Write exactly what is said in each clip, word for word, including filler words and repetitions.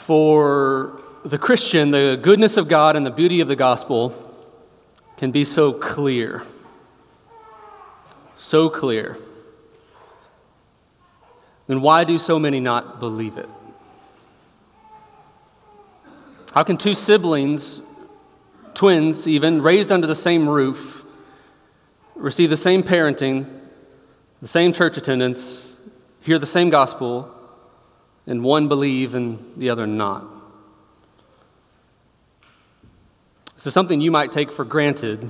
For the Christian, the goodness of God and the beauty of the gospel can be so clear. So clear. Then why do so many not believe it? How can two siblings, twins even, raised under the same roof, receive the same parenting, the same church attendance, hear the same gospel, and one believe and the other not? This is something you might take for granted,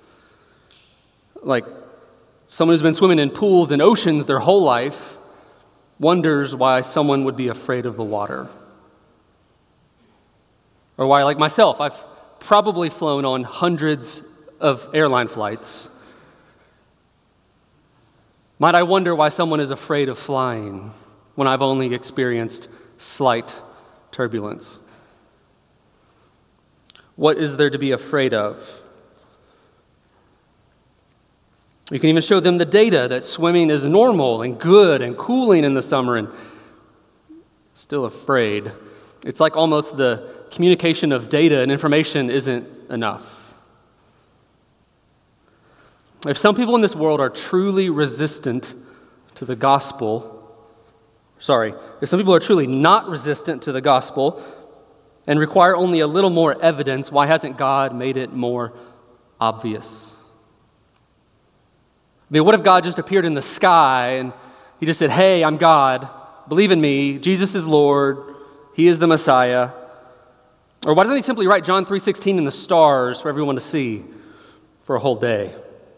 like someone who's been swimming in pools and oceans their whole life wonders why someone would be afraid of the water. Or why, like myself, I've probably flown on hundreds of airline flights. Might I wonder why someone is afraid of flying when I've only experienced slight turbulence? What is there to be afraid of? You can even show them the data that swimming is normal and good and cooling in the summer, and still afraid. It's like almost the communication of data and information isn't enough. If some people in this world are truly resistant to the gospel, sorry, if some people are truly not resistant to the gospel and require only a little more evidence, why hasn't God made it more obvious? I mean, what if God just appeared in the sky and he just said, hey, I'm God, believe in me, Jesus is Lord, he is the Messiah? Or why doesn't he simply write John three sixteen in the stars for everyone to see for a whole day?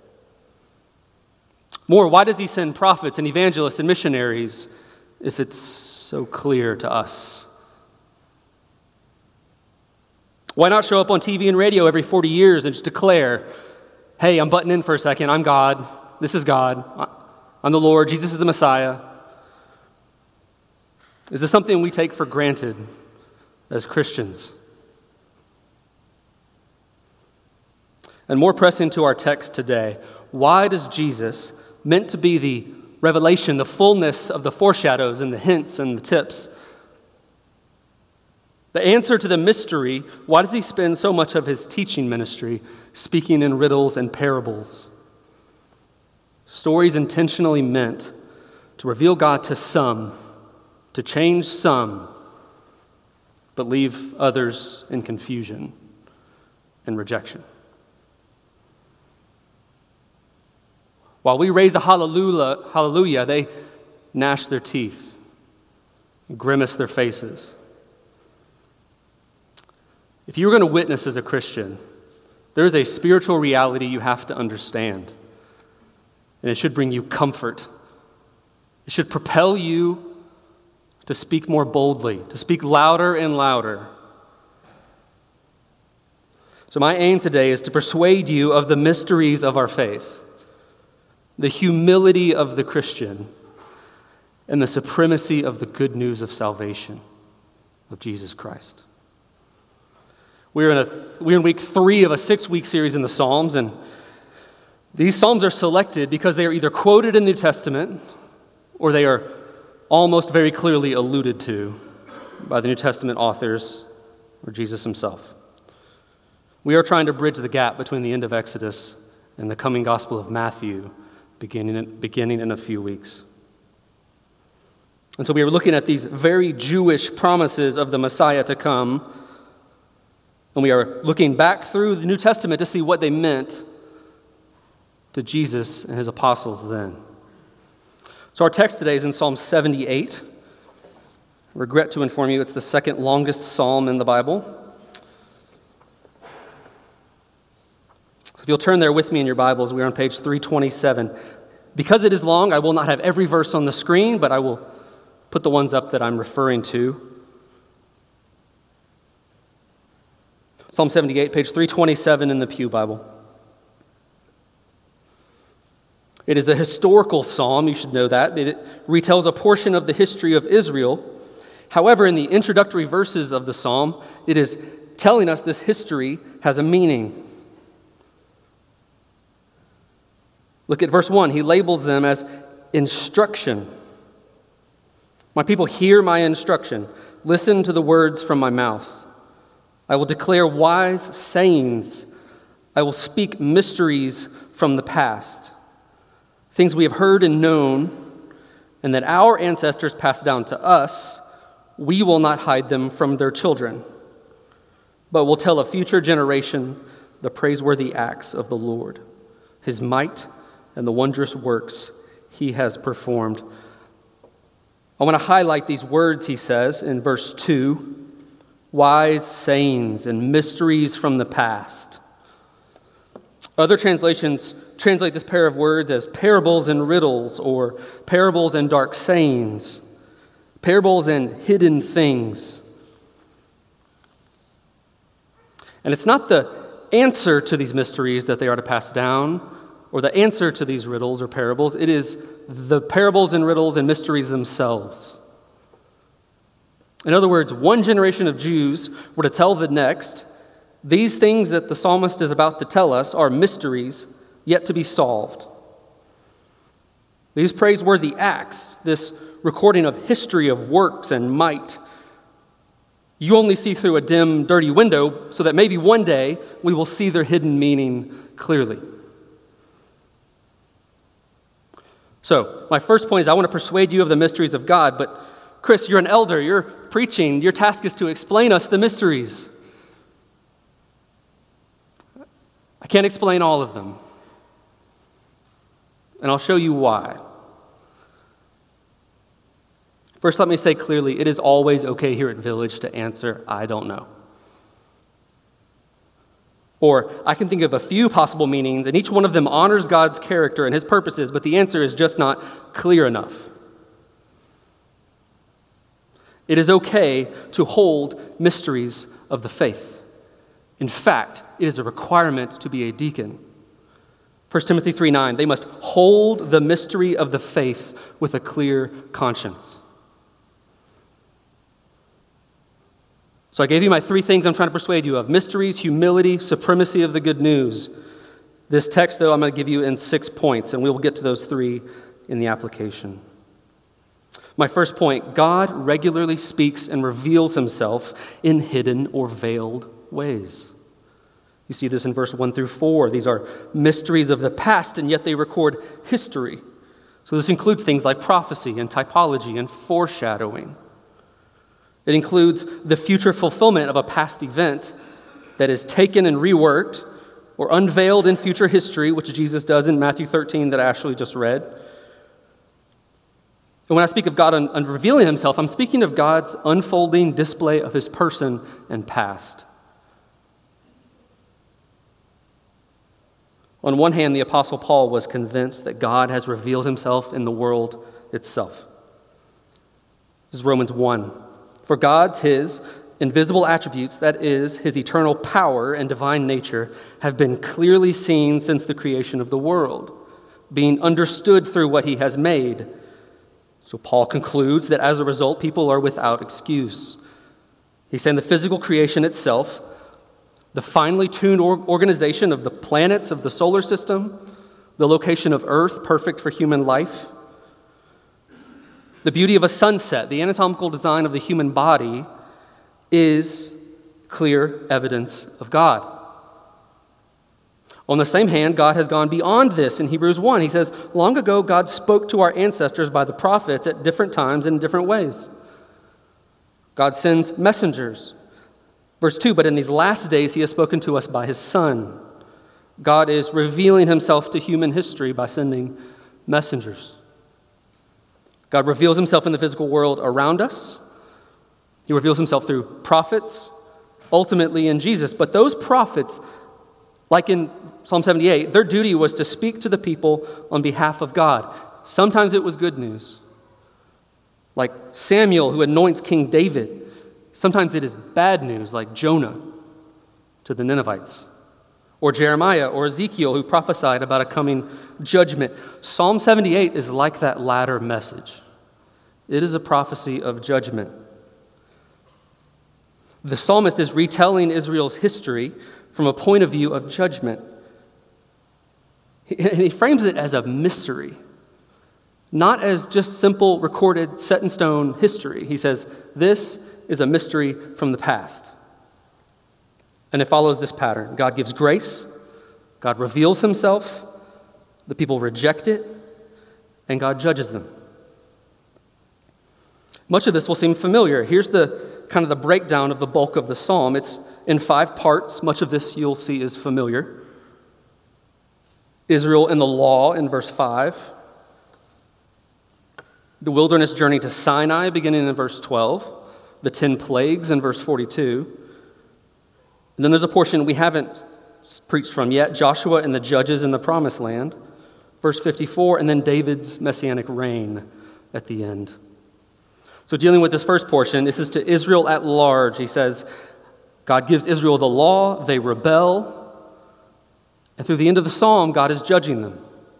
More, why does he send prophets and evangelists and missionaries if it's so clear to us? Why not show up on T V and radio every forty years and just declare, hey, I'm butting in for a second, I'm God, this is God, I'm the Lord, Jesus is the Messiah? Is this something we take for granted as Christians? And more pressing to our text today, why does Jesus, meant to be the revelation, the fullness of the foreshadows and the hints and the tips, the answer to the mystery, why does he spend so much of his teaching ministry speaking in riddles and parables? Stories intentionally meant to reveal God to some, to change some, but leave others in confusion and rejection. While we raise a hallelujah, hallelujah, they gnash their teeth, grimace their faces. If you're going to witness as a Christian, there is a spiritual reality you have to understand. And it should bring you comfort. It should propel you to speak more boldly, to speak louder and louder. So my aim today is to persuade you of the mysteries of our faith, the humility of the Christian, and the supremacy of the good news of salvation of Jesus Christ. We're in a we're in week three of a six-week series in the Psalms, and these Psalms are selected because they are either quoted in the New Testament or they are almost very clearly alluded to by the New Testament authors or Jesus himself. We are trying to bridge the gap between the end of Exodus and the coming Gospel of Matthew, beginning in, beginning in a few weeks. And so we are looking at these very Jewish promises of the Messiah to come, and we are looking back through the New Testament to see what they meant to Jesus and his apostles then. So our text today is in Psalm seventy-eight. I regret to inform you it's the second longest psalm in the Bible. So if you'll turn there with me in your Bibles, we're on page three twenty-seven. Because it is long, I will not have every verse on the screen, but I will put the ones up that I'm referring to. Psalm seventy-eight, page three twenty-seven in the Pew Bible. It is a historical psalm, you should know that. It retells a portion of the history of Israel. However, in the introductory verses of the psalm, it is telling us this history has a meaning. Look at verse one. He labels them as instruction. My people hear my instruction. Listen to the words from my mouth. I will declare wise sayings. I will speak mysteries from the past, things we have heard and known, and that our ancestors passed down to us. We will not hide them from their children, but will tell a future generation the praiseworthy acts of the Lord, his might, and the wondrous works he has performed. I want to highlight these words he says in verse two, wise sayings and mysteries from the past. Other translations translate this pair of words as parables and riddles, or parables and dark sayings, parables and hidden things. And it's not the answer to these mysteries that they are to pass down, or the answer to these riddles or parables. It is the parables and riddles and mysteries themselves. In other words, one generation of Jews were to tell the next, these things that the psalmist is about to tell us are mysteries yet to be solved. These praiseworthy acts, this recording of history of works and might, you only see through a dim, dirty window, so that maybe one day we will see their hidden meaning clearly. So, my first point is I want to persuade you of the mysteries of God, but Chris, you're an elder, you're preaching, your task is to explain us the mysteries. I can't explain all of them, and I'll show you why. First, let me say clearly, it is always okay here at Village to answer, I don't know. Or I can think of a few possible meanings, and each one of them honors God's character and his purposes, but the answer is just not clear enough. It is okay to hold mysteries of the faith. In fact, it is a requirement to be a deacon. First Timothy three nine, they must hold the mystery of the faith with a clear conscience. So I gave you my three things I'm trying to persuade you of: mysteries, humility, supremacy of the good news. This text, though, I'm going to give you in six points, and we will get to those three in the application. My first point, God regularly speaks and reveals himself in hidden or veiled ways. You see this in verse one through four. These are mysteries of the past, and yet they record history. So this includes things like prophecy and typology and foreshadowing. It includes the future fulfillment of a past event that is taken and reworked or unveiled in future history, which Jesus does in Matthew thirteen that I actually just read. And when I speak of God un- un- revealing himself, I'm speaking of God's unfolding display of his person and past. On one hand, the Apostle Paul was convinced that God has revealed himself in the world itself. This is Romans one. For God's, his invisible attributes, that is, his eternal power and divine nature, have been clearly seen since the creation of the world, being understood through what he has made. So Paul concludes that as a result, people are without excuse. He's saying the physical creation itself, the finely tuned organization of the planets of the solar system, the location of Earth, perfect for human life, the beauty of a sunset, the anatomical design of the human body, is clear evidence of God. On the same hand, God has gone beyond this in Hebrews one. He says, long ago, God spoke to our ancestors by the prophets at different times and in different ways. God sends messengers. Verse two, but in these last days, he has spoken to us by his Son. God is revealing himself to human history by sending messengers. God reveals himself in the physical world around us. He reveals himself through prophets, ultimately in Jesus. But those prophets, like in Psalm seventy-eight, their duty was to speak to the people on behalf of God. Sometimes it was good news, like Samuel, who anoints King David. Sometimes it is bad news, like Jonah to the Ninevites, or Jeremiah or Ezekiel, who prophesied about a coming judgment. Psalm seventy-eight is like that latter message. It is a prophecy of judgment. The psalmist is retelling Israel's history from a point of view of judgment. And he frames it as a mystery, not as just simple recorded, set in stone history. He says, this is a mystery from the past. And it follows this pattern. God gives grace, God reveals himself, the people reject it, and God judges them. Much of this will seem familiar. Here's the kind of the breakdown of the bulk of the psalm. It's in five parts. Much of this you'll see is familiar. Israel and the law in verse five. The wilderness journey to Sinai beginning in verse twelve. The ten plagues in verse forty-two. And then there's a portion we haven't preached from yet, Joshua and the judges in the promised land, verse fifty-four, and then David's messianic reign at the end. So dealing with this first portion, this is to Israel at large. He says, God gives Israel the law, they rebel, and through the end of the psalm, God is judging them.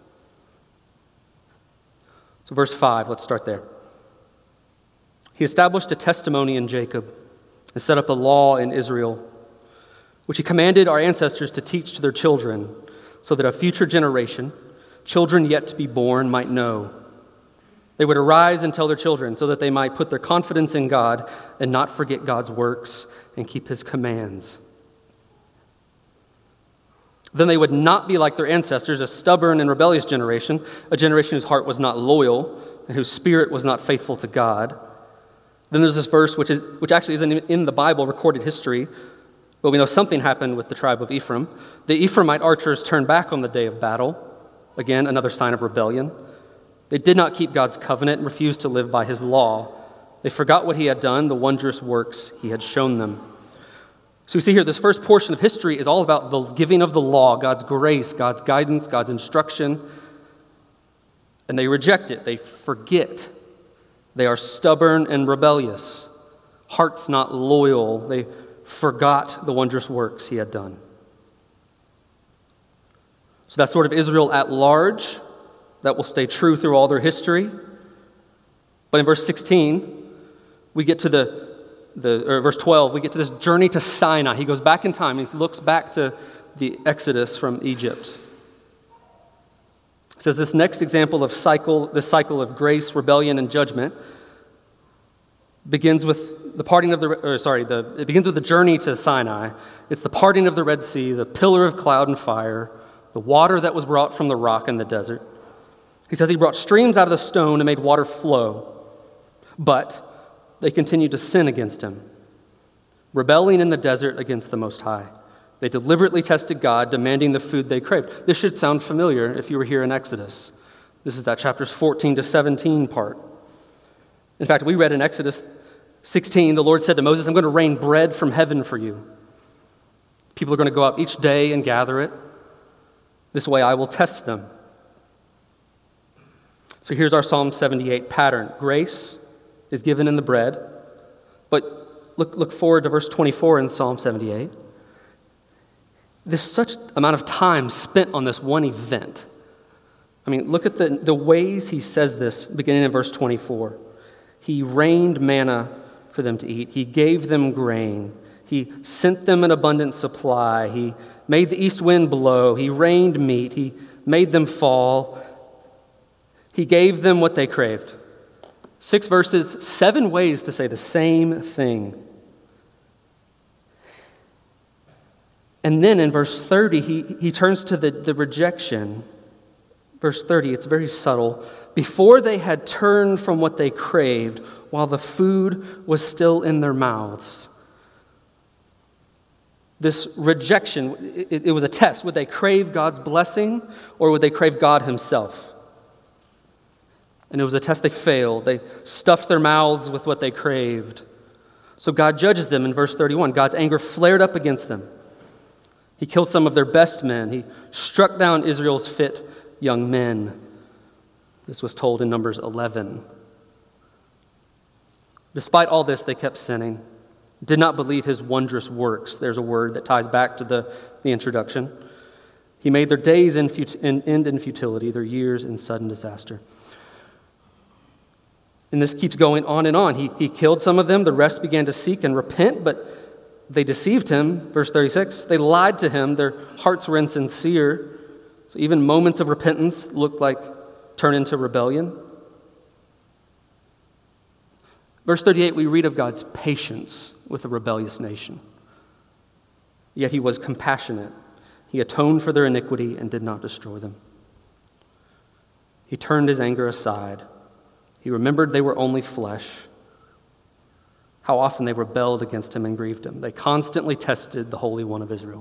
So verse five, let's start there. He established a testimony in Jacob and set up a law in Israel, which he commanded our ancestors to teach to their children, so that a future generation, children yet to be born, might know. They would arise and tell their children, so that they might put their confidence in God and not forget God's works and keep his commands. Then they would not be like their ancestors, a stubborn and rebellious generation, a generation whose heart was not loyal and whose spirit was not faithful to God. Then there's this verse, which is which actually isn't in the Bible, recorded history, but we know something happened with the tribe of Ephraim. The Ephraimite archers turned back on the day of battle. Again, another sign of rebellion. They did not keep God's covenant and refused to live by his law. They forgot what he had done, the wondrous works he had shown them. So we see here this first portion of history is all about the giving of the law, God's grace, God's guidance, God's instruction. And they reject it. They forget. They are stubborn and rebellious. Hearts not loyal. They forgot the wondrous works he had done. So that's sort of Israel at large. That will stay true through all their history. But in verse sixteen, we get to the, the or verse twelve, we get to this journey to Sinai. He goes back in time and he looks back to the Exodus from Egypt. It says this next example of cycle, this cycle of grace, rebellion, and judgment begins with the parting of the, or sorry, the it begins with the journey to Sinai. It's the parting of the Red Sea, the pillar of cloud and fire, the water that was brought from the rock in the desert. He says he brought streams out of the stone and made water flow, but they continued to sin against him, rebelling in the desert against the Most High. They deliberately tested God, demanding the food they craved. This should sound familiar if you were here in Exodus. This is that chapters fourteen to seventeen part. In fact, we read in Exodus sixteen, the Lord said to Moses, I'm going to rain bread from heaven for you. People are going to go up each day and gather it. This way I will test them. So here's our Psalm seventy-eight pattern. Grace is given in the bread. But look, look forward to verse twenty-four in Psalm seventy-eight. There's such amount of time spent on this one event. I mean, look at the, the ways he says this, beginning in verse twenty-four. He rained manna for them to eat. He gave them grain. He sent them an abundant supply. He made the east wind blow. He rained meat. He made them fall. He gave them what they craved. Six verses, seven ways to say the same thing. And then in verse thirty, he, he turns to the, the rejection. Verse thirty, it's very subtle. Before they had turned from what they craved, while the food was still in their mouths. This rejection, it, it was a test. Would they crave God's blessing or would they crave God himself? And it was a test they failed. They stuffed their mouths with what they craved. So God judges them in verse thirty-one. God's anger flared up against them. He killed some of their best men. He struck down Israel's fit young men. This was told in Numbers eleven. Despite all this, they kept sinning, did not believe his wondrous works. There's a word that ties back to the, the introduction. He made their days in fut- in, end in futility, their years in sudden disaster. And this keeps going on and on. He, he killed some of them. The rest began to seek and repent, but they deceived him. Verse thirty-six, they lied to him. Their hearts were insincere. So even moments of repentance looked like turn into rebellion. Verse thirty-eight, we read of God's patience with a rebellious nation. Yet he was compassionate. He atoned for their iniquity and did not destroy them. He turned his anger aside. He remembered they were only flesh. How often they rebelled against him and grieved him. They constantly tested the Holy One of Israel.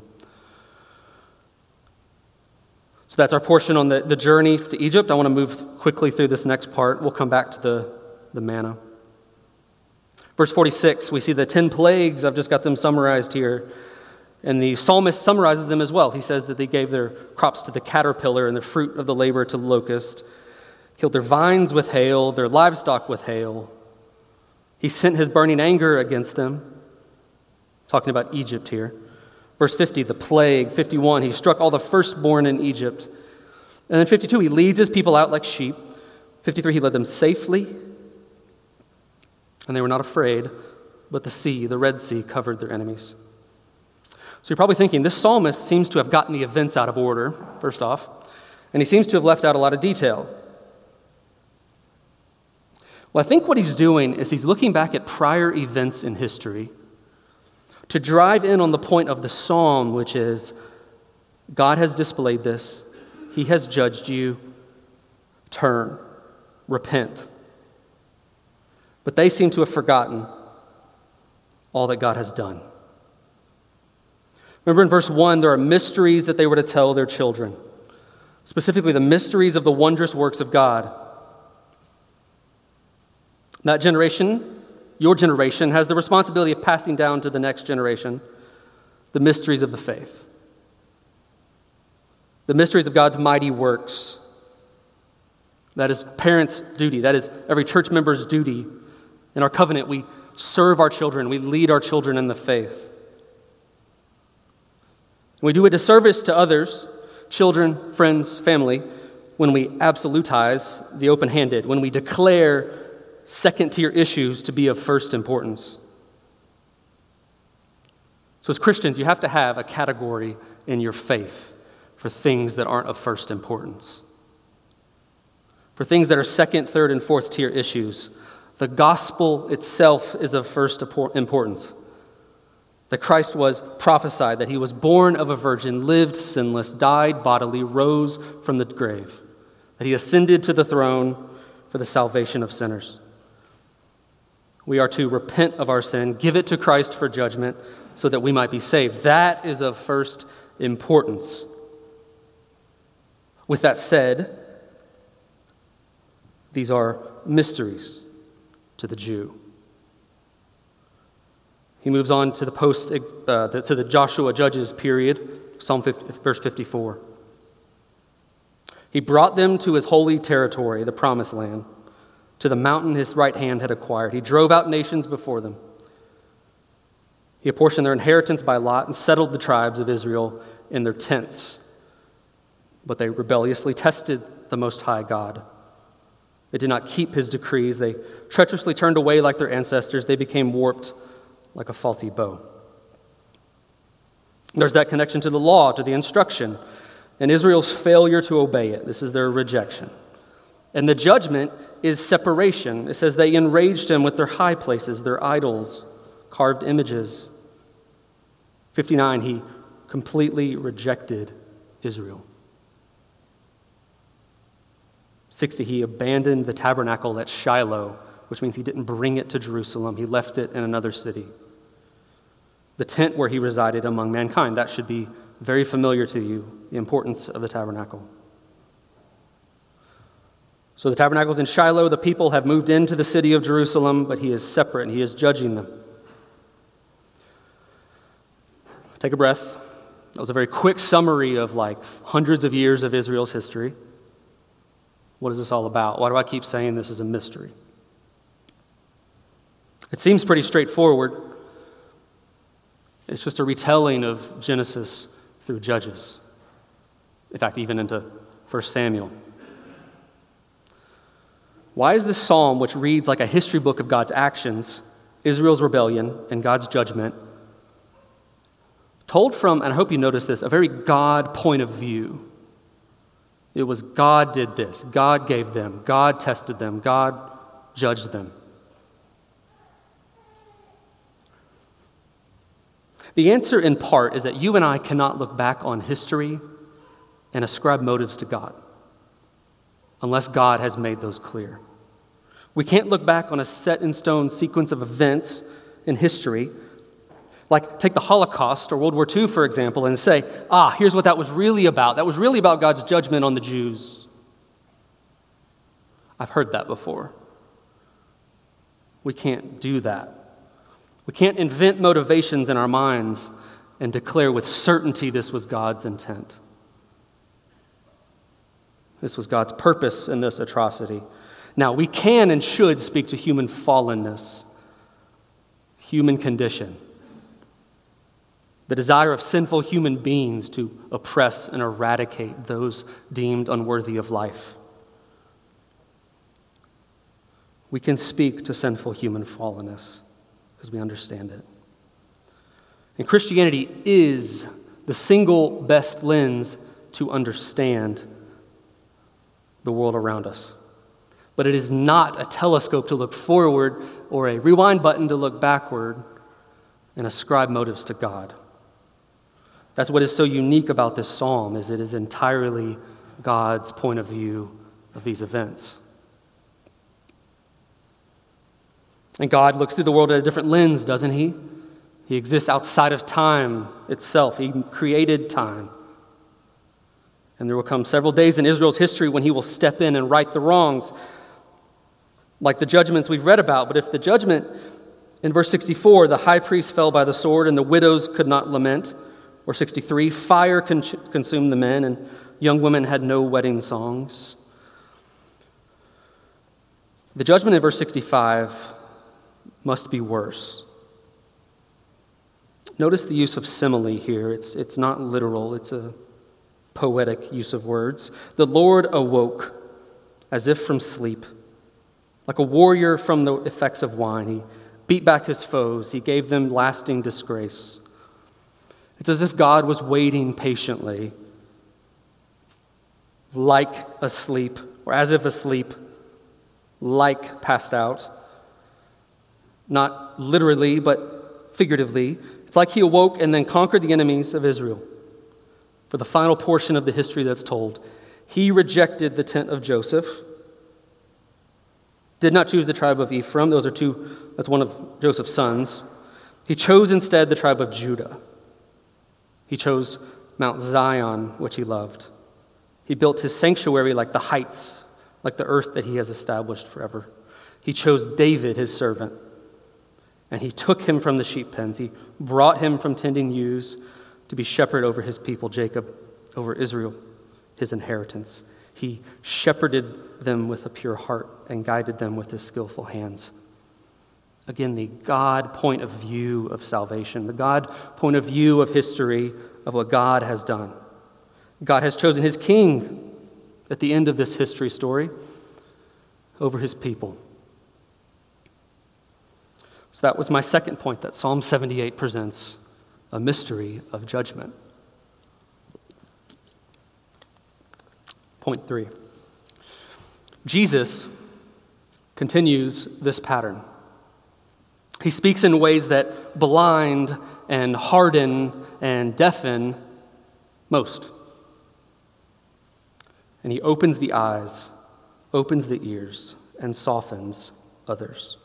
So that's our portion on the, the journey to Egypt. I want to move quickly through this next part. We'll come back to the, the manna. Verse forty-six, we see the ten plagues. I've just got them summarized here. And the psalmist summarizes them as well. He says that they gave their crops to the caterpillar and the fruit of the labor to the locust, killed their vines with hail, their livestock with hail. He sent his burning anger against them. Talking about Egypt here. Verse fifty, the plague. fifty-one, he struck all the firstborn in Egypt. And then fifty-two, he leads his people out like sheep. fifty-three, he led them safely. And they were not afraid, but the sea, the Red Sea, covered their enemies. So you're probably thinking, this psalmist seems to have gotten the events out of order, first off, and he seems to have left out a lot of detail. Well, I think what he's doing is he's looking back at prior events in history to drive in on the point of the psalm, which is, God has displayed this, he has judged you, turn, repent. But they seem to have forgotten all that God has done. Remember in verse one, there are mysteries that they were to tell their children, specifically the mysteries of the wondrous works of God. That generation, your generation, has the responsibility of passing down to the next generation the mysteries of the faith, the mysteries of God's mighty works. That is parents' duty. That is every church member's duty. In our covenant, we serve our children. We lead our children in the faith. We do a disservice to others, children, friends, family, when we absolutize the open-handed, when we declare second-tier issues to be of first importance. So as Christians, you have to have a category in your faith for things that aren't of first importance. For things that are second, third, and fourth-tier issues. The gospel itself is of first importance. That Christ was prophesied, that he was born of a virgin, lived sinless, died bodily, rose from the grave, that he ascended to the throne for the salvation of sinners. We are to repent of our sin, give it to Christ for judgment, so that we might be saved. That is of first importance. With that said, these are mysteries to the Jew. He moves on to the post uh, to the Joshua Judges period, Psalm fifty, verse fifty-four. He brought them to his holy territory, the promised land, to the mountain his right hand had acquired. He drove out nations before them. He apportioned their inheritance by lot and settled the tribes of Israel in their tents. But they rebelliously tested the Most High God. They did not keep his decrees. They treacherously turned away like their ancestors. They became warped like a faulty bow. There's that connection to the law, to the instruction, and Israel's failure to obey it. This is their rejection. And the judgment is separation. It says they enraged him with their high places, their idols, carved images. fifty-nine, he completely rejected Israel. sixty, he abandoned the tabernacle at Shiloh, which means he didn't bring it to Jerusalem. He left it in another city. The tent where he resided among mankind. That should be very familiar to you, the importance of the tabernacle. So the tabernacle is in Shiloh. The people have moved into the city of Jerusalem, but he is separate and he is judging them. Take a breath. That was a very quick summary of like hundreds of years of Israel's history. What is this all about? Why do I keep saying this is a mystery? It seems pretty straightforward. It's just a retelling of Genesis through Judges. In fact, even into First Samuel. Why is this psalm, which reads like a history book of God's actions, Israel's rebellion, and God's judgment, told from, and I hope you notice this, a very God point of view? It was God did this, God gave them, God tested them, God judged them. The answer in part is that you and I cannot look back on history and ascribe motives to God unless God has made those clear. We can't look back on a set-in-stone sequence of events in history, like take the Holocaust or World War Two, for example, and say, ah, here's what that was really about. That was really about God's judgment on the Jews. I've heard that before. We can't do that. We can't invent motivations in our minds and declare with certainty this was God's intent. This was God's purpose in this atrocity. Now, we can and should speak to human fallenness, human condition, the desire of sinful human beings to oppress and eradicate those deemed unworthy of life. We can speak to sinful human fallenness because we understand it. And Christianity is the single best lens to understand the world around us. But it is not a telescope to look forward or a rewind button to look backward and ascribe motives to God. That's what is so unique about this psalm, is it is entirely God's point of view of these events. And God looks through the world at a different lens, doesn't he? He exists outside of time itself. He created time. And there will come several days in Israel's history when he will step in and right the wrongs, like the judgments we've read about. But if the judgment in verse sixty-four, the high priest fell by the sword and the widows could not lament, or sixty-three, fire con- consumed the men and young women had no wedding songs. The judgment in verse sixty-five must be worse. Notice the use of simile here. It's, it's not literal. It's a poetic use of words. The Lord awoke as if from sleep. Like a warrior from the effects of wine, he beat back his foes. He gave them lasting disgrace. It's as if God was waiting patiently, like asleep, or as if asleep, like passed out. Not literally, but figuratively. It's like he awoke and then conquered the enemies of Israel. For the final portion of the history that's told, he rejected the tent of Joseph, did not choose the tribe of Ephraim. Those are two, that's one of Joseph's sons. He chose instead the tribe of Judah. He chose Mount Zion, which he loved. He built his sanctuary like the heights, like the earth that he has established forever. He chose David, his servant, and he took him from the sheep pens. He brought him from tending ewes to be shepherd over his people, Jacob, over Israel, his inheritance. He shepherded them with a pure heart and guided them with his skillful hands. Again, the God point of view of salvation, the God point of view of history of what God has done. God has chosen his king at the end of this history story over his people. So that was my second point, that Psalm seventy-eight presents a mystery of judgment. Point three. Jesus continues this pattern. He speaks in ways that blind and harden and deafen most. And he opens the eyes, opens the ears, and softens others.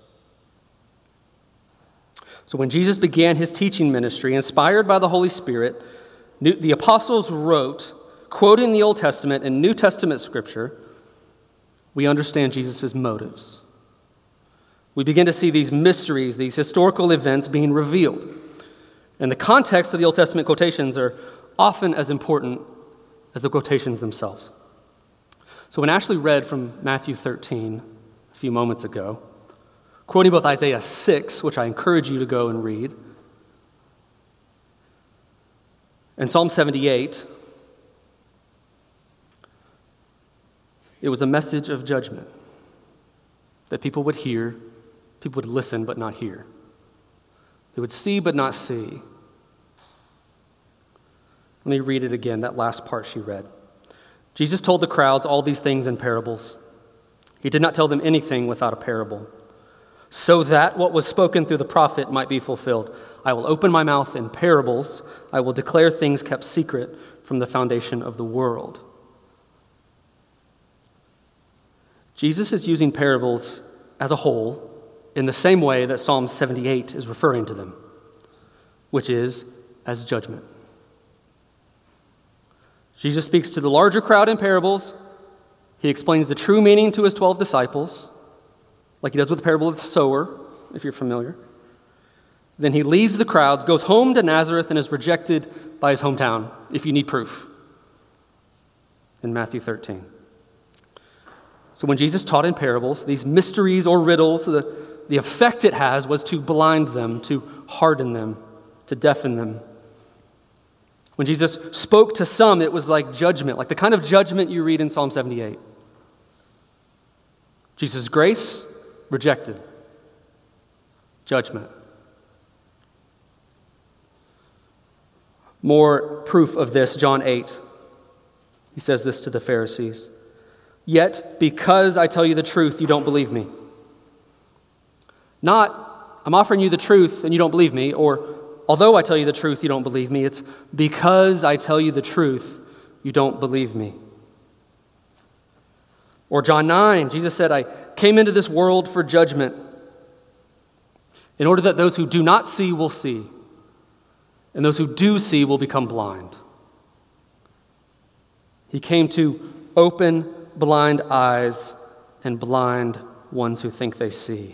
So when Jesus began his teaching ministry, inspired by the Holy Spirit, the apostles wrote, quoting the Old Testament and New Testament scripture, we understand Jesus' motives. We begin to see these mysteries, these historical events being revealed. And the context of the Old Testament quotations are often as important as the quotations themselves. So when Ashley read from Matthew thirteen a few moments ago, quoting both Isaiah six, which I encourage you to go and read, and Psalm seventy-eight, it was a message of judgment that people would hear, people would listen but not hear. They would see but not see. Let me read it again, that last part she read. Jesus told the crowds all these things in parables. He did not tell them anything without a parable. so that what was spoken through the prophet might be fulfilled. I will open my mouth in parables. I will declare things kept secret from the foundation of the world. Jesus is using parables as a whole in the same way that Psalm seventy-eight is referring to them, which is as judgment. Jesus speaks to the larger crowd in parables. He explains the true meaning to his twelve disciples, like he does with the parable of the sower, if you're familiar. Then he leaves the crowds, goes home to Nazareth, and is rejected by his hometown, if you need proof, in Matthew thirteen. So when Jesus taught in parables, these mysteries or riddles, the, the effect it has was to blind them, to harden them, to deafen them. When Jesus spoke to some, it was like judgment, like the kind of judgment you read in Psalm seventy-eight. Jesus' grace, rejected. Judgment. More proof of this, John eight. He says this to the Pharisees. Yet, because I tell you the truth, you don't believe me. Not, I'm offering you the truth and you don't believe me, or although I tell you the truth, you don't believe me. It's because I tell you the truth, you don't believe me. Or John nine, Jesus said, I came into this world for judgment, in order that those who do not see will see, and those who do see will become blind. He came to open blind eyes and blind ones who think they see.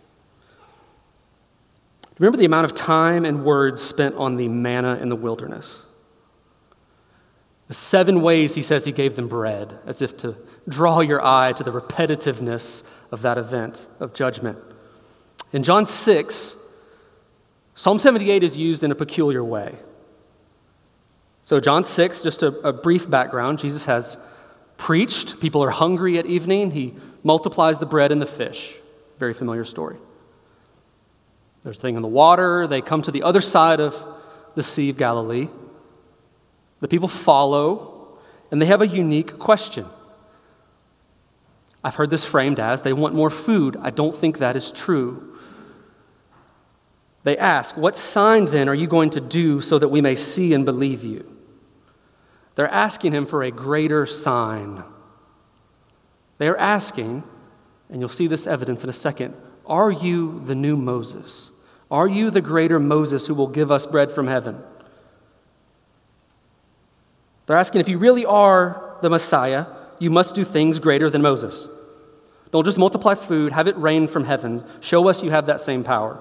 Remember the amount of time and words spent on the manna in the wilderness. The seven ways he says he gave them bread, as if to draw your eye to the repetitiveness of that event of judgment. In John six, Psalm seventy-eight is used in a peculiar way. So John six, just a, a brief background, Jesus has preached. People are hungry at evening. He multiplies the bread and the fish. Very familiar story. There's a thing in the water. They come to the other side of the Sea of Galilee. The people follow, and they have a unique question. I've heard this framed as, they want more food. I don't think that is true. They ask, what sign then are you going to do so that we may see and believe you? They're asking him for a greater sign. They are asking, and you'll see this evidence in a second, are you the new Moses? Are you the greater Moses who will give us bread from heaven? They're asking, if you really are the Messiah, you must do things greater than Moses. Don't just multiply food, have it rain from heaven. Show us you have that same power.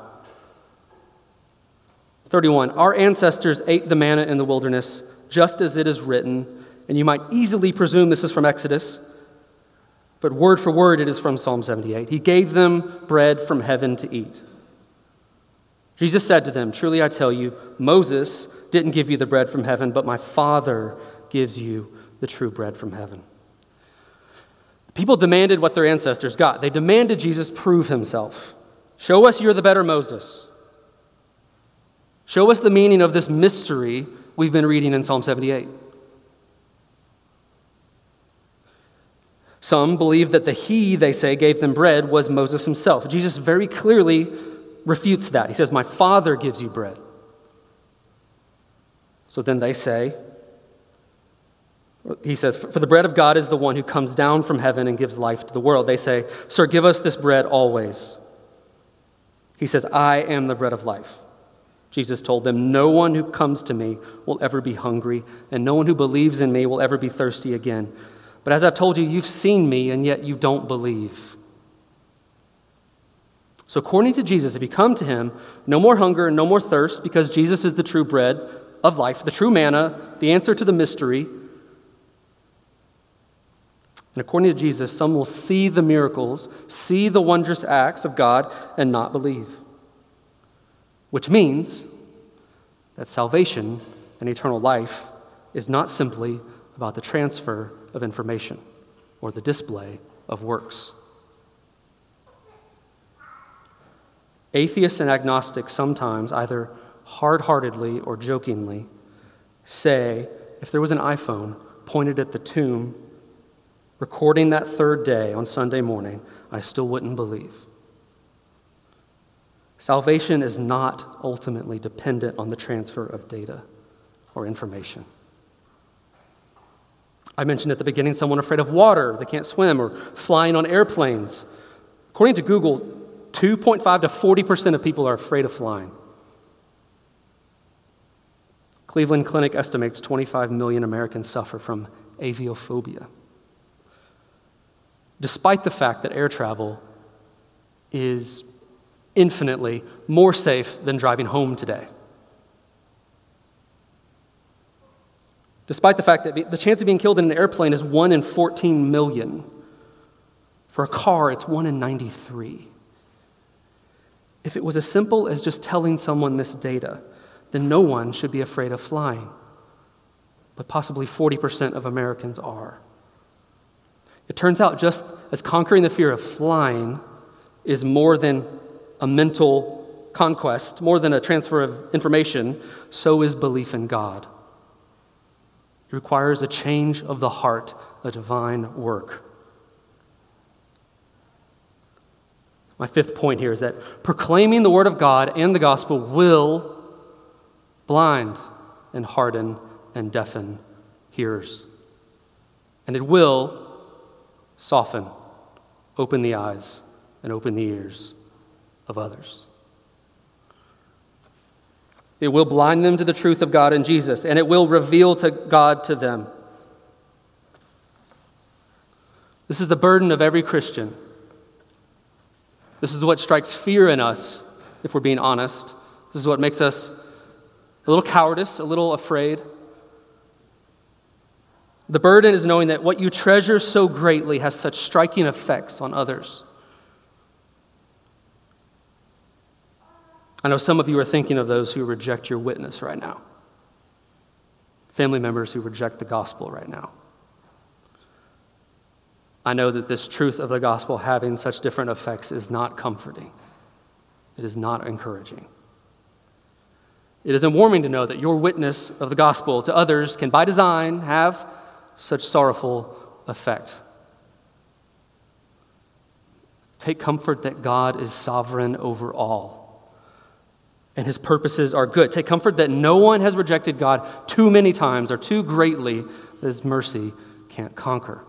thirty-one, our ancestors ate the manna in the wilderness, just as it is written, and you might easily presume this is from Exodus, but word for word it is from Psalm seventy-eight. He gave them bread from heaven to eat. Jesus said to them, truly I tell you, Moses didn't give you the bread from heaven, but my Father gives you the true bread from heaven. People demanded what their ancestors got. They demanded Jesus prove himself. Show us you're the better Moses. Show us the meaning of this mystery we've been reading in Psalm seventy-eight. Some believe that the he, they say, gave them bread was Moses himself. Jesus very clearly refutes that. He says, my Father gives you bread. So then they say, he says, for the bread of God is the one who comes down from heaven and gives life to the world. They say, sir, give us this bread always. He says, I am the bread of life. Jesus told them, no one who comes to me will ever be hungry, and no one who believes in me will ever be thirsty again. But as I've told you, you've seen me, and yet you don't believe. So according to Jesus, if you come to him, no more hunger, no more thirst, because Jesus is the true bread of life, the true manna, the answer to the mystery. And according to Jesus, some will see the miracles, see the wondrous acts of God, and not believe. Which means that salvation and eternal life is not simply about the transfer of information or the display of works. Atheists and agnostics sometimes, either hard-heartedly or jokingly, say if there was an iPhone pointed at the tomb recording that third day on Sunday morning, I still wouldn't believe. Salvation is not ultimately dependent on the transfer of data or information. I mentioned at the beginning someone afraid of water, they can't swim, or flying on airplanes. According to Google, two point five to forty percent of people are afraid of flying. Cleveland Clinic estimates twenty-five million Americans suffer from aviophobia, despite the fact that air travel is infinitely more safe than driving home today. Despite the fact that the chance of being killed in an airplane is one in fourteen million. For a car, it's one in ninety-three. If it was as simple as just telling someone this data, then no one should be afraid of flying. But possibly forty percent of Americans are. It turns out just as conquering the fear of flying is more than a mental conquest, more than a transfer of information, so is belief in God. It requires a change of the heart, a divine work. My fifth point here is that proclaiming the word of God and the gospel will blind and harden and deafen hearers. And it will soften, open the eyes, and open the ears of others. It will blind them to the truth of God and Jesus, and it will reveal to God to them. This is the burden of every Christian. This is what strikes fear in us, if we're being honest. This is what makes us a little cowardice, a little afraid. The burden is knowing that what you treasure so greatly has such striking effects on others. I know some of you are thinking of those who reject your witness right now. Family members who reject the gospel right now. I know that this truth of the gospel having such different effects is not comforting. It is not encouraging. It isn't warming to know that your witness of the gospel to others can, by design, have such sorrowful effect. Take comfort that God is sovereign over all, and his purposes are good. Take comfort that no one has rejected God too many times or too greatly that his mercy can't conquer.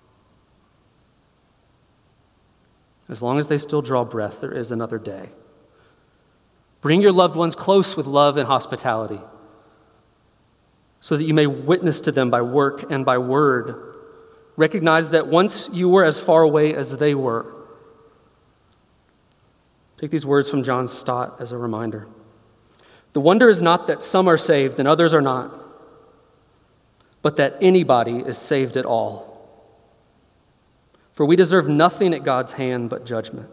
As long as they still draw breath, there is another day. Bring your loved ones close with love and hospitality, so that you may witness to them by work and by word. Recognize that once you were as far away as they were. Take these words from John Stott as a reminder. The wonder is not that some are saved and others are not, but that anybody is saved at all. For we deserve nothing at God's hand but judgment.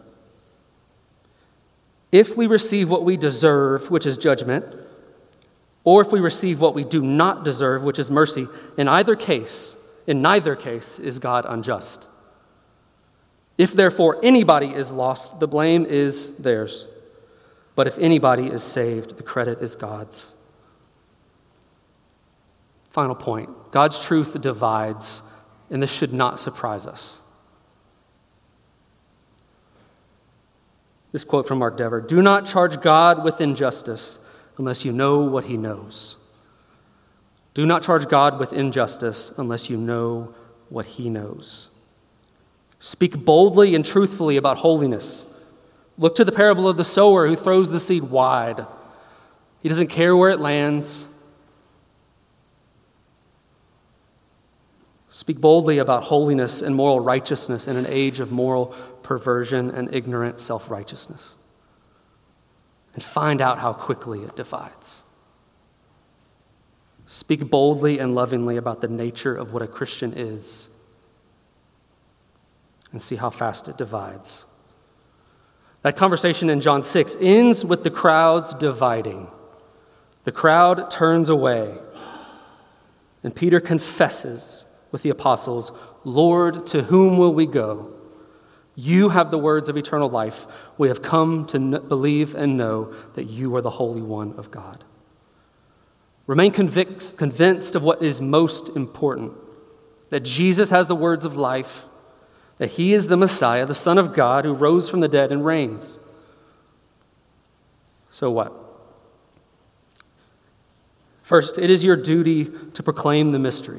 If we receive what we deserve, which is judgment, or if we receive what we do not deserve, which is mercy, in either case, in neither case is God unjust. If therefore anybody is lost, the blame is theirs. But if anybody is saved, the credit is God's. Final point. God's truth divides, and this should not surprise us. This quote from Mark Dever: "Do not charge God with injustice unless you know what he knows. Do not charge God with injustice unless you know what he knows. Speak boldly and truthfully about holiness. Look to the parable of the sower who throws the seed wide. He doesn't care where it lands. Speak boldly about holiness and moral righteousness in an age of moral perversion and ignorant self-righteousness. And find out how quickly it divides. Speak boldly and lovingly about the nature of what a Christian is, and see how fast it divides." That conversation in John six ends with the crowds dividing. The crowd turns away, and Peter confesses with the apostles, "Lord, to whom will we go? You have the words of eternal life. We have come to n- believe and know that you are the Holy One of God." Remain convic- convinced of what is most important, that Jesus has the words of life, that he is the Messiah, the Son of God, who rose from the dead and reigns. So what? First, it is your duty to proclaim the mystery.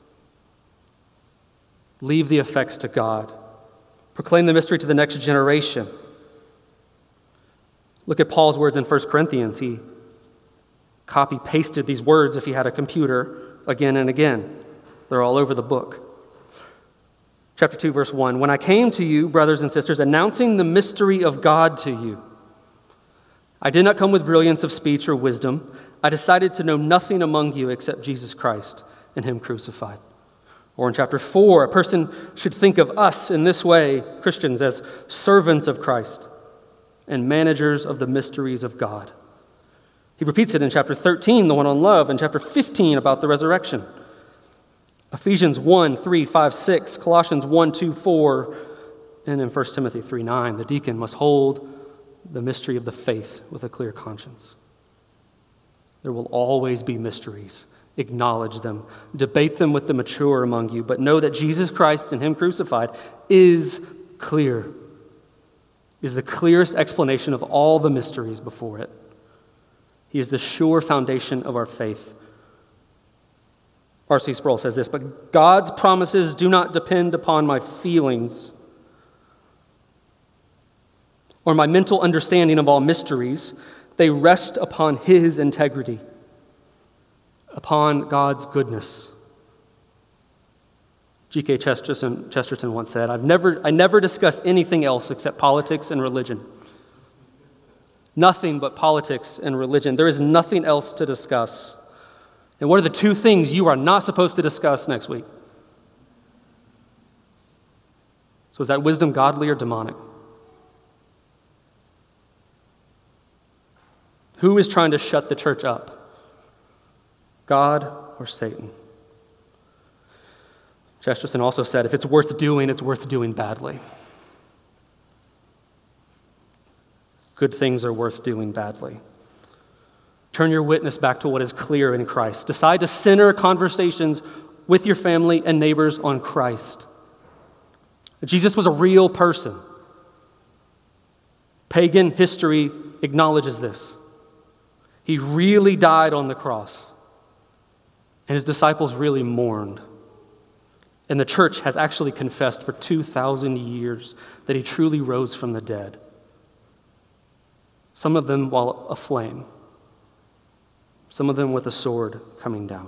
Leave the effects to God. Proclaim the mystery to the next generation. Look at Paul's words in First Corinthians. He copy-pasted these words if he had a computer again and again. They're all over the book. Chapter two, verse one. When I came to you, brothers and sisters, announcing the mystery of God to you, I did not come with brilliance of speech or wisdom. I decided to know nothing among you except Jesus Christ and him crucified. Or in chapter four, a person should think of us in this way, Christians, as servants of Christ and managers of the mysteries of God. He repeats it in chapter thirteen, the one on love, and chapter fifteen about the resurrection. Ephesians one, three, five, six, Colossians one, two, four, and in First Timothy three, nine, the deacon must hold the mystery of the faith with a clear conscience. There will always be mysteries. Acknowledge them. Debate them with the mature among you, but know that Jesus Christ and him crucified is clear, is the clearest explanation of all the mysteries before it. He is the sure foundation of our faith. R C Sproul says this, but God's promises do not depend upon my feelings or my mental understanding of all mysteries. They rest upon his integrity, upon God's goodness. G K Chesterton, Chesterton once said, I've never, I never discuss anything else except politics and religion. Nothing but politics and religion. There is nothing else to discuss. And what are the two things you are not supposed to discuss next week? So is that wisdom godly or demonic? Who is trying to shut the church up? God or Satan? Chesterton also said, if it's worth doing, it's worth doing badly. Good things are worth doing badly. Turn your witness back to what is clear in Christ. Decide to center conversations with your family and neighbors on Christ. Jesus was a real person. Pagan history acknowledges this. He really died on the cross, and his disciples really mourned. And the church has actually confessed for two thousand years that he truly rose from the dead, some of them while aflame, some of them with a sword coming down.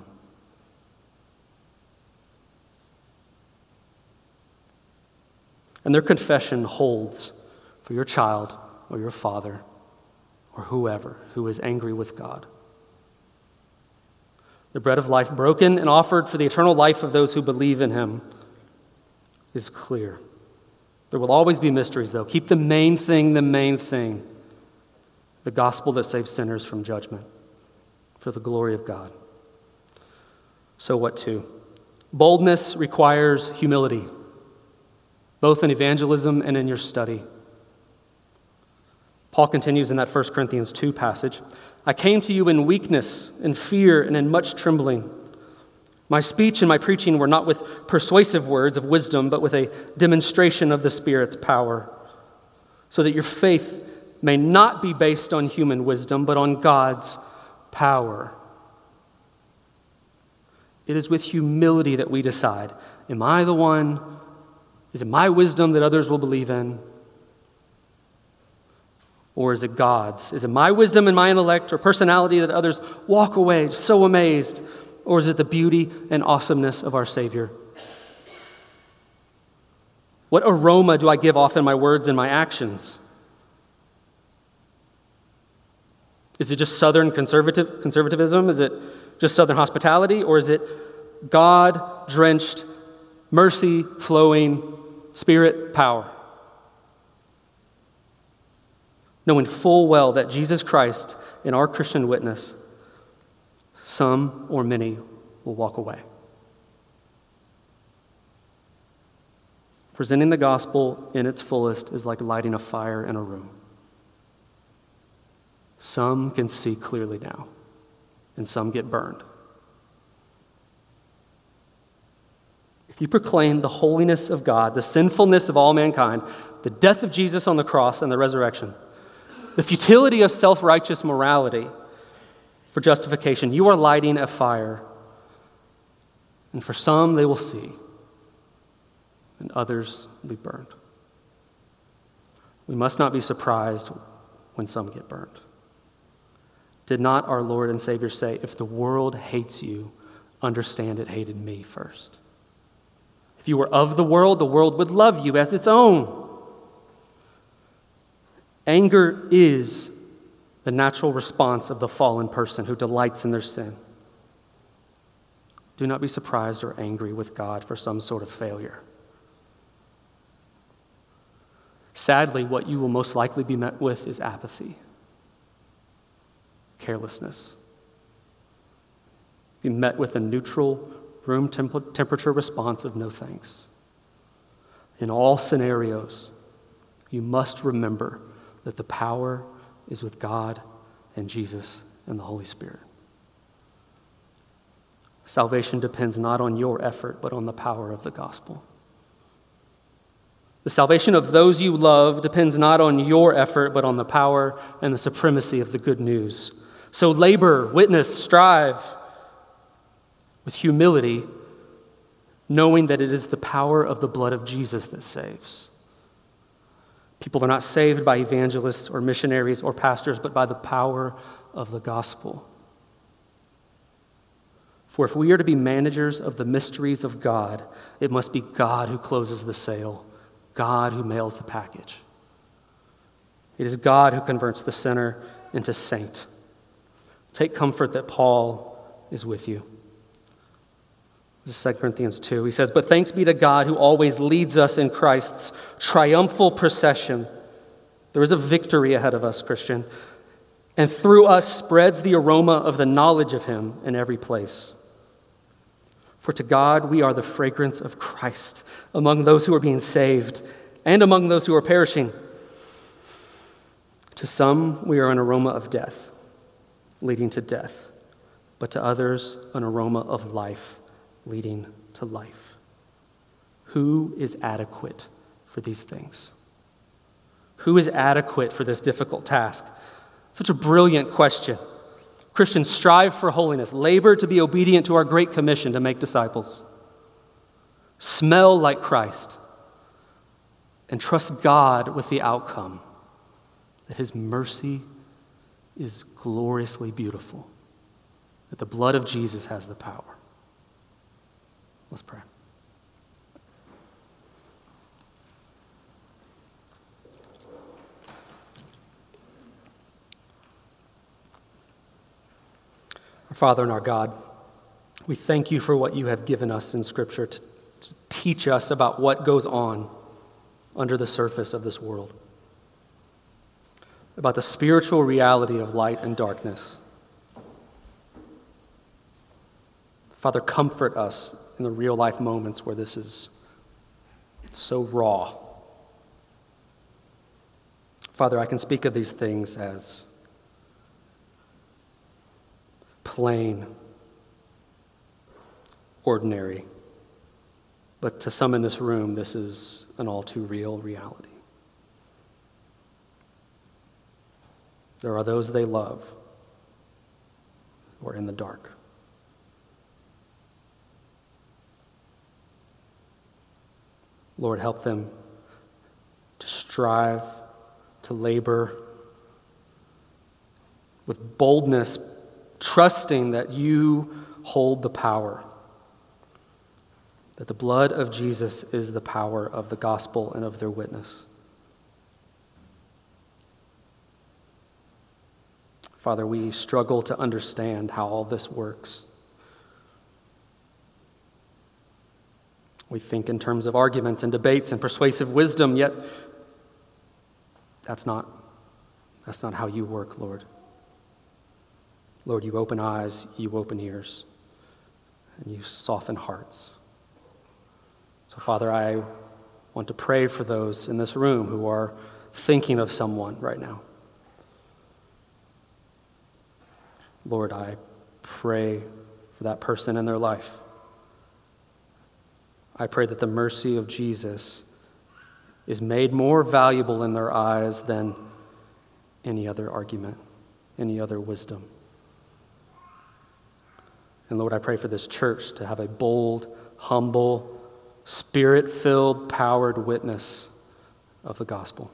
And their confession holds for your child or your father or whoever who is angry with God. The bread of life broken and offered for the eternal life of those who believe in him is clear. There will always be mysteries, though. Keep the main thing the main thing, the gospel that saves sinners from judgment for the glory of God. So what to? Boldness requires humility, both in evangelism and in your study. Paul continues in that First Corinthians two passage, I came to you in weakness, in fear, and in much trembling. My speech and my preaching were not with persuasive words of wisdom, but with a demonstration of the Spirit's power, so that your faith may not be based on human wisdom, but on God's power. It is with humility that we decide, am I the one? Is it my wisdom that others will believe in? Or is it God's? Is it my wisdom and my intellect or personality that others walk away so amazed? Or is it the beauty and awesomeness of our Savior? What aroma do I give off in my words and my actions? Is it just Southern conservative conservatism? Is it just Southern hospitality? Or is it God-drenched, mercy-flowing, Spirit power? Knowing full well that Jesus Christ, in our Christian witness, some or many will walk away. Presenting the gospel in its fullest is like lighting a fire in a room. Some can see clearly now, and some get burned. If you proclaim the holiness of God, the sinfulness of all mankind, the death of Jesus on the cross and the resurrection, the futility of self-righteous morality for justification. You are lighting a fire, and for some they will see, and others will be burned. We must not be surprised when some get burned. Did not our Lord and Savior say, if the world hates you, understand it hated me first? If you were of the world, the world would love you as its own. Anger is the natural response of the fallen person who delights in their sin. Do not be surprised or angry with God for some sort of failure. Sadly, what you will most likely be met with is apathy, carelessness. Be met with a neutral, room temp- temperature response of no thanks. In all scenarios, you must remember that the power is with God and Jesus and the Holy Spirit. Salvation depends not on your effort, but on the power of the gospel. The salvation of those you love depends not on your effort, but on the power and the supremacy of the good news. So labor, witness, strive with humility, knowing that it is the power of the blood of Jesus that saves. People are not saved by evangelists or missionaries or pastors, but by the power of the gospel. For if we are to be managers of the mysteries of God, it must be God who closes the sale, God who mails the package. It is God who converts the sinner into saint. Take comfort that Paul is with you. This is Second Corinthians two. He says, but thanks be to God who always leads us in Christ's triumphal procession. There is a victory ahead of us, Christian, and through us spreads the aroma of the knowledge of him in every place. For to God we are the fragrance of Christ among those who are being saved and among those who are perishing. To some we are an aroma of death, leading to death, but to others an aroma of life, leading to life. Who is adequate for these things? Who is adequate for this difficult task? Such a brilliant question. Christians, strive for holiness. Labor to be obedient to our great commission to make disciples. Smell like Christ. And trust God with the outcome, that his mercy is gloriously beautiful, that the blood of Jesus has the power. Let's pray. Our Father and our God, we thank you for what you have given us in Scripture to, to teach us about what goes on under the surface of this world, about the spiritual reality of light and darkness. Father, comfort us in the real life moments where this is it's so raw. Father, I can speak of these things as plain, ordinary, but to some in this room, this is an all too real reality. There are those they love who are in the dark. Lord, help them to strive, to labor with boldness, trusting that you hold the power, that the blood of Jesus is the power of the gospel and of their witness. Father, we struggle to understand how all this works. We think in terms of arguments and debates and persuasive wisdom, yet that's not, that's not how you work, Lord. Lord, you open eyes, you open ears, and you soften hearts. So, Father, I want to pray for those in this room who are thinking of someone right now. Lord, I pray for that person in their life. I pray that the mercy of Jesus is made more valuable in their eyes than any other argument, any other wisdom. And Lord, I pray for this church to have a bold, humble, Spirit-filled, powered witness of the gospel.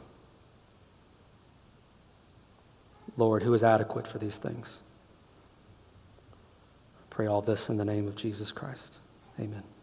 Lord, who is adequate for these things? I pray all this in the name of Jesus Christ. Amen.